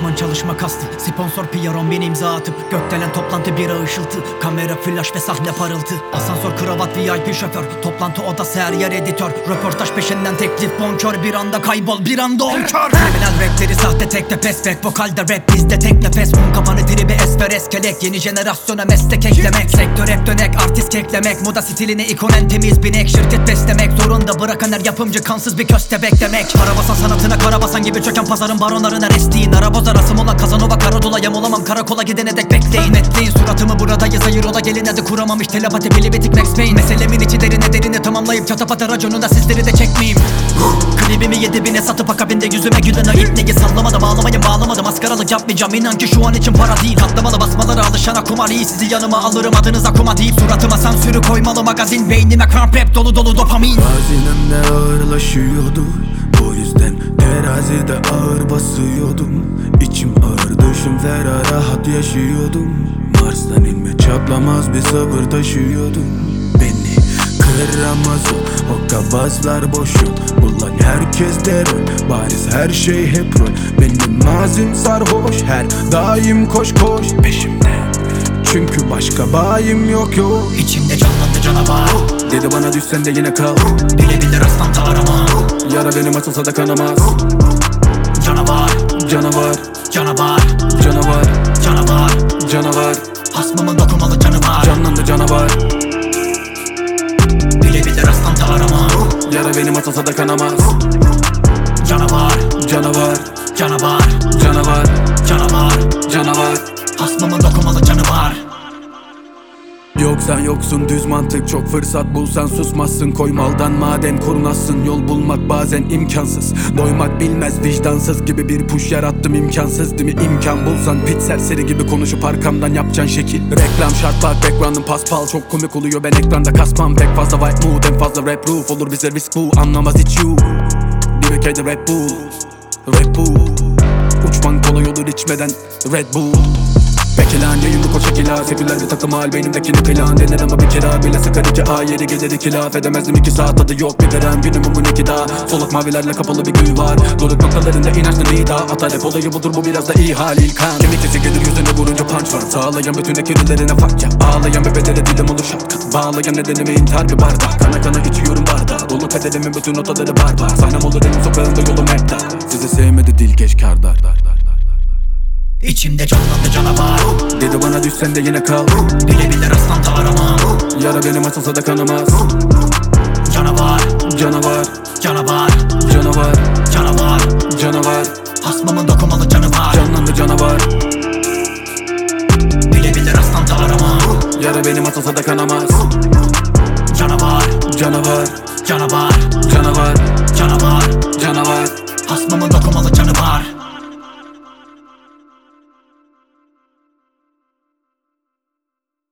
zaman çalışma kastı. Sponsor PR bir imza atıp gökdelen toplantı bira ışıltı. Kamera flash ve sahne parıltı. Asansör kravat VIP şoför. Toplantı odası her yer editör. Röportaj peşinden teklif bonkör. Bir anda kaybol bir anda onkör. Kriminal rapleri sahte tekte pes back. Vokalde rap bizde tek nefes. Un kafanı tribi esfer eskelek. Yeni jenerasyona meslek eklemek. Sektör hep dönek artist keklemek. Moda stiline ikon en temiz binek. Şirket beslemek zorunda bırakan her yapımcı kansız bir köste beklemek. Karabasan sanatına karabasan gibi çöken pazarın baronlarına restiğin. Araboza rasım olan Kazanova Karadula yam olamam karakola gidene dek bekleyin. Netleyin suratımı buradayız hayır ola gelin hadi kuramamış telepati pili bitik Max Payne. Meselemin içi derine tamamlayıp çatapata raconunda sizleri de çekmeyeyim. Klibimi 7000'e satıp akabinde yüzüme gülen o ipneyi sallamadım bağlamadım maskaralık yapmayacağım inan ki şu an için para değil. Katlamalı basmalara alışana kumar iyi sizi yanıma alırım adınıza kuma deyip suratıma sansürü koymalı magazin beynime kramp rap dolu dopamin. Hazinemle ağırlaşıyordu bu yüzden terazide ağır basıyordum. İçim ağır dışım ferah rahat yaşıyordum. Mars'tan inme çatlamaz bir sabır taşıyordum. Beni kıramaz o kabazlar boş yol. Ulan herkes de rol bariz her şey hep rol. Benim mazim sarhoş her daim koş peşimde. Çünkü başka bayim yok. İçimde canlandı canavar. Dedi bana düşsen de yine kal. Bilebilir rastlantı arama. Yara benim atılsa da kanamaz. Canavar. Canavar. Hasmımın dokumalı canı var. Canlandı canavar. Bilebilir rastlantı arama. Yara benim atılsa da kanamaz. Canavar. Hasmımın dokumalı canı var. Yoksan yoksun düz mantık çok fırsat bulsan susmazsın. Koy maldan maden korunasın yol bulmak bazen imkansız. Doymak bilmez vicdansız gibi bir push yarattım imkansız değil mi? İmkan bulsan pit serseri gibi konuşup arkamdan yapacaksın şekil. Reklam şart bak background'ım paspal çok komik oluyor ben ekranda kasmam. Pek fazla white mood en fazla rap proof olur bize risk bu anlamaz hiç you. Bir ülkede Red Bull uçman kolay olur içmeden Red Bull. Peki lan yayınlık o şekila. Seküler bir takım hal beynimdekini plan. Denir ama bir kira bile sıkar 2A. Yeri gelir 2 laf edemezdim 2 saat tadı yok bir gram. Günüm bugün 2 daha. Soluk mavilerle kapalı bir gün var. Doruk noktalarında inançlı nida. Atar hep olayı budur bu biraz da iyi hal ilkan. Kemik izi gelir yüzüne vurunca punch var. Sağlayan bütün ekürülerine fuck ya. Ağlayan bir bedele dilim olur şapka. Bağlayan nedenimi intihar bir bardak. Kana içiyorum bardağı. Dolu kaderimin bütün notaları barbar. Sahnem olur elim sokağında yolum hep dar. Sizi sevmedi dil geç kardar. İçimde canlandı canavar. Dedi bana düşsen de yine kal. Bilebilir rastlantı arama. Yara benim atılsa da kanamaz. Canavar. Hasmımın dokumalı canı var. Canlandı canavar. Bilebilir rastlantı arama. Yara benim atılsa da kanamaz. Canavar.